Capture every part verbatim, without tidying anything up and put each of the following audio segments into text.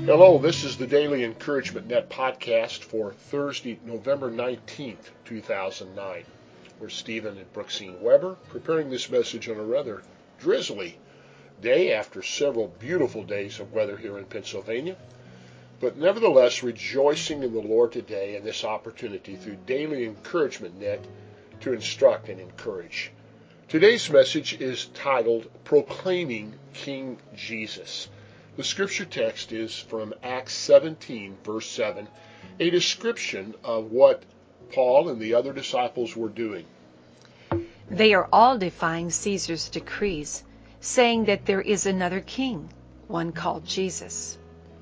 Hello, this is the Daily Encouragement Net podcast for Thursday, November nineteenth, two thousand nine. We're Stephen and Brooksine Weber, preparing this message on a rather drizzly day after several beautiful days of weather here in Pennsylvania, but nevertheless rejoicing in the Lord today and this opportunity through Daily Encouragement Net to instruct and encourage. Today's message is titled Proclaiming King Jesus. The scripture text is from Acts seventeen, verse seven, a description of what Paul and the other disciples were doing. They are all defying Caesar's decrees, saying that there is another king, one called Jesus.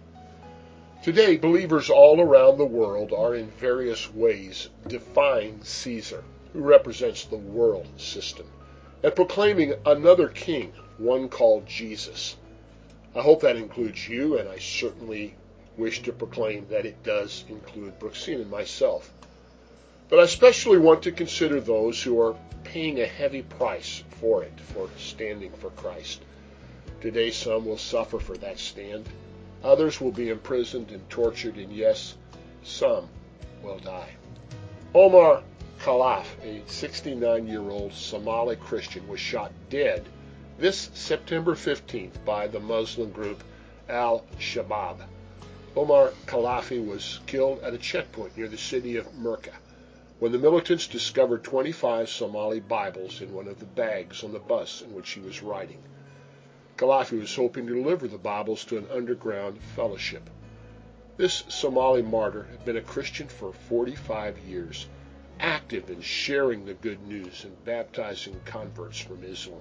Today, believers all around the world are in various ways defying Caesar, who represents the world system, and proclaiming another king, one called Jesus. I hope that includes you, and I certainly wish to proclaim that it does include Brooksine and myself. But I especially want to consider those who are paying a heavy price for it, for standing for Christ. Today some will suffer for that stand. Others will be imprisoned and tortured, and yes, some will die. Omar Khalaf, a sixty-nine-year-old Somali Christian, was shot dead this September fifteenth by the Muslim group Al-Shabaab. Omar Khalafi was killed at a checkpoint near the city of Merka when the militants discovered twenty-five Somali Bibles in one of the bags on the bus in which he was riding. Khalafi was hoping to deliver the Bibles to an underground fellowship. This Somali martyr had been a Christian for forty-five years, active in sharing the good news and baptizing converts from Islam.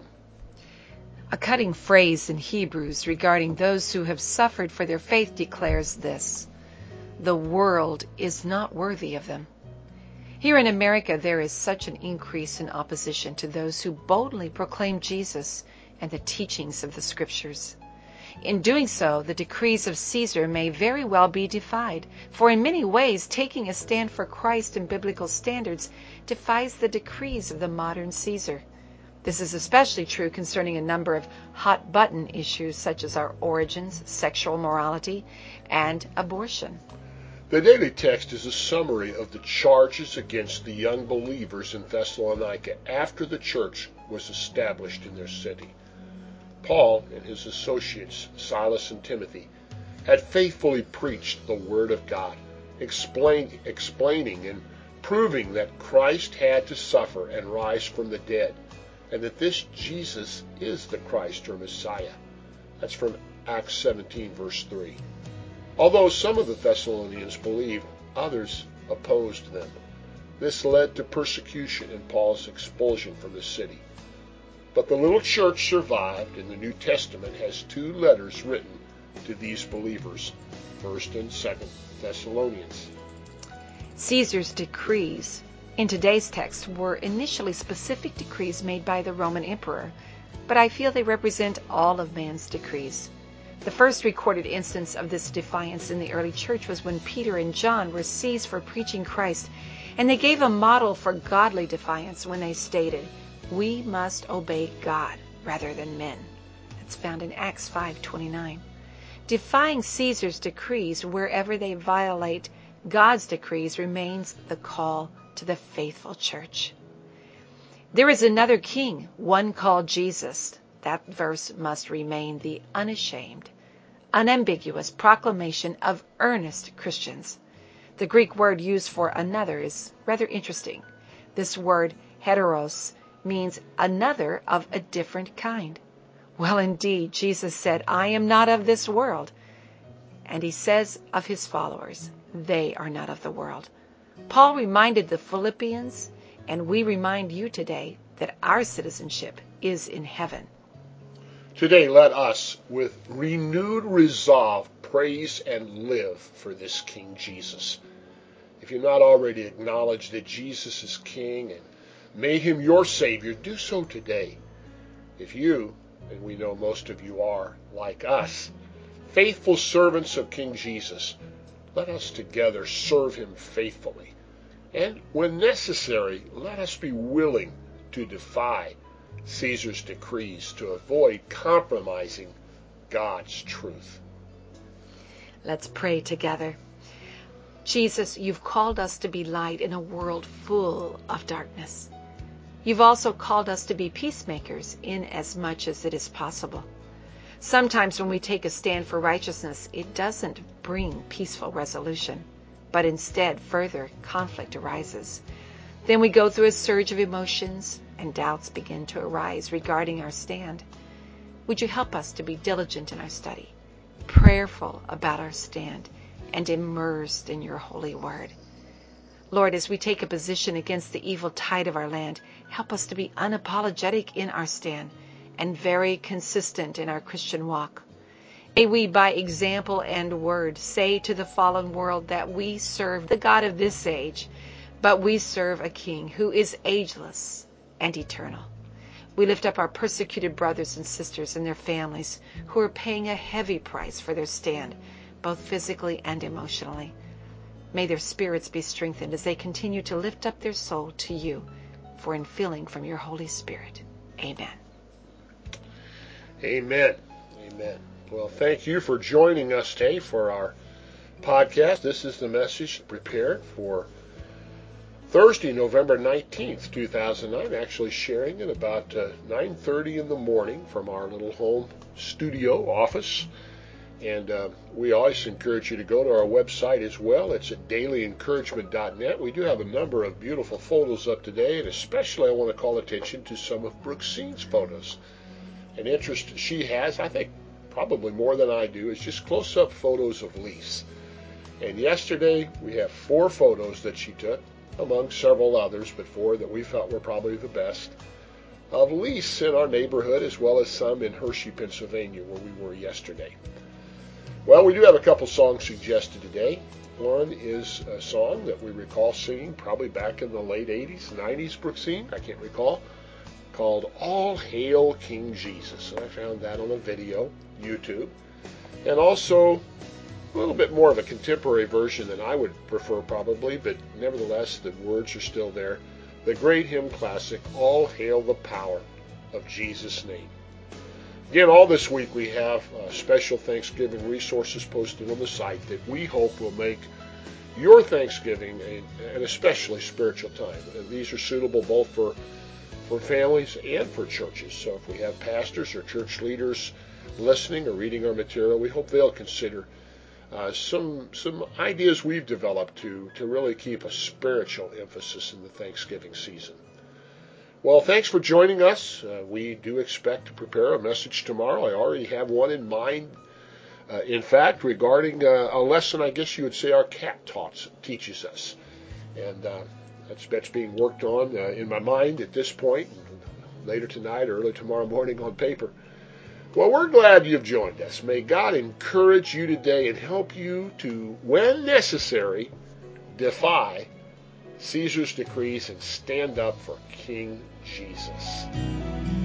A cutting phrase in Hebrews regarding those who have suffered for their faith declares this: the world is not worthy of them. Here in America, there is such an increase in opposition to those who boldly proclaim Jesus and the teachings of the Scriptures. In doing so, the decrees of Caesar may very well be defied, for in many ways, taking a stand for Christ and biblical standards defies the decrees of the modern Caesar. This is especially true concerning a number of hot-button issues such as our origins, sexual morality, and abortion. The daily text is a summary of the charges against the young believers in Thessalonica after the church was established in their city. Paul and his associates, Silas and Timothy, had faithfully preached the Word of God, explain, explaining and proving that Christ had to suffer and rise from the dead, and that this Jesus is the Christ or Messiah. That's from Acts seventeen, verse three. Although some of the Thessalonians believed, others opposed them. This led to persecution and Paul's expulsion from the city. But the little church survived, and the New Testament has two letters written to these believers, First and Second Thessalonians. Caesar's decrees in today's text were initially specific decrees made by the Roman emperor, but I feel they represent all of man's decrees. The first recorded instance of this defiance in the early church was when Peter and John were seized for preaching Christ, and they gave a model for godly defiance when they stated, "We must obey God rather than men." That's found in Acts five twenty-nine. Defying Caesar's decrees wherever they violate God's decrees remains the call to the faithful church. There is another king, one called Jesus. That verse must remain the unashamed, unambiguous proclamation of earnest Christians. The Greek word used for another is rather interesting. This word, heteros, means another of a different kind. Well, indeed, Jesus said, "I am not of this world." And he says of his followers, they are not of the world. Paul reminded the Philippians, and we remind you today, that our citizenship is in heaven. Today, let us, with renewed resolve, praise and live for this King Jesus. If you've not already acknowledged that Jesus is King and made him your Savior, do so today. If you, and we know most of you are, like us, faithful servants of King Jesus, let us together serve him faithfully. And when necessary, let us be willing to defy Caesar's decrees to avoid compromising God's truth. Let's pray together. Jesus, you've called us to be light in a world full of darkness. You've also called us to be peacemakers in as much as it is possible. Sometimes when we take a stand for righteousness, it doesn't bring peaceful resolution, but instead further conflict arises. Then we go through a surge of emotions and doubts begin to arise regarding our stand. Would you help us to be diligent in our study, prayerful about our stand, and immersed in your holy word? Lord, as we take a position against the evil tide of our land, help us to be unapologetic in our stand and very consistent in our Christian walk. May we, by example and word, say to the fallen world that we serve the God of this age, but we serve a King who is ageless and eternal. We lift up our persecuted brothers and sisters and their families who are paying a heavy price for their stand, both physically and emotionally. May their spirits be strengthened as they continue to lift up their soul to you for infilling from your Holy Spirit. Amen. Amen. Amen. Well, thank you for joining us today for our podcast. This is the message prepared for Thursday, November nineteenth, two thousand nine, actually sharing it about uh, nine thirty in the morning from our little home studio office. And uh, we always encourage you to go to our website as well. It's at daily encouragement dot net. We do have a number of beautiful photos up today, and especially I want to call attention to some of Brooksine's photos. An interest she has, I think probably more than I do, is just close-up photos of Lise. And yesterday we have four photos that she took, among several others, but four that we felt were probably the best, of Lise in our neighborhood, as well as some in Hershey, Pennsylvania, where we were yesterday. Well, we do have a couple songs suggested today. One is a song that we recall singing probably back in the late eighties, nineties, Brooksine, I can't recall, called All Hail King Jesus. And I found that on a video, YouTube. And also a little bit more of a contemporary version than I would prefer probably, but nevertheless the words are still there. The great hymn classic, All Hail the Power of Jesus' Name. Again, all this week we have uh, special Thanksgiving resources posted on the site that we hope will make your Thanksgiving a, an especially spiritual time. And these are suitable both for, for families and for churches. So if we have pastors or church leaders listening or reading our material, we hope they'll consider uh, some some ideas we've developed to, to really keep a spiritual emphasis in the Thanksgiving season. Well, thanks for joining us. Uh, we do expect to prepare a message tomorrow. I already have one in mind, uh, in fact, regarding uh, a lesson I guess you would say our cat taught, teaches us. And uh, that's, that's being worked on uh, in my mind at this point, and later tonight or early tomorrow morning on paper. Well, we're glad you've joined us. May God encourage you today and help you to, when necessary, defy Caesar's decrees and stand up for King Jesus.